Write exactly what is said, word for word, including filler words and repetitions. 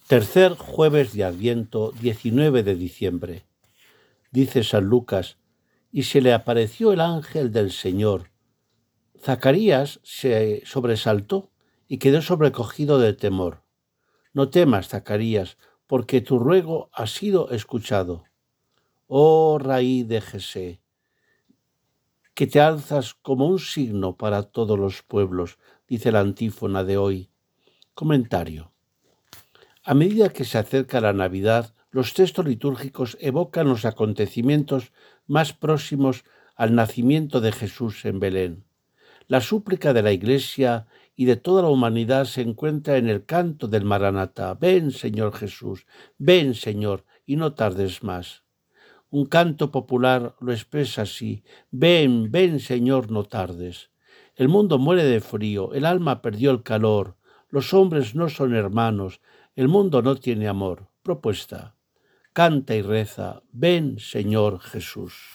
Tercer jueves de Adviento, diecinueve de diciembre. Dice San Lucas, y se le apareció el ángel del Señor. Zacarías se sobresaltó y quedó sobrecogido de temor. No temas, Zacarías, porque tu ruego ha sido escuchado. Oh raíz de Jesé, que te alzas como un signo para todos los pueblos, dice la antífona de hoy. Comentario. A medida que se acerca la Navidad, los textos litúrgicos evocan los acontecimientos más próximos al nacimiento de Jesús en Belén. La súplica de la Iglesia y de toda la humanidad se encuentra en el canto del Maranatá. Ven, Señor Jesús, ven, Señor, y no tardes más. Un canto popular lo expresa así: ven, ven, Señor, no tardes. El mundo muere de frío, el alma perdió el calor, los hombres no son hermanos, el mundo no tiene amor. Propuesta: canta y reza, ven, Señor Jesús.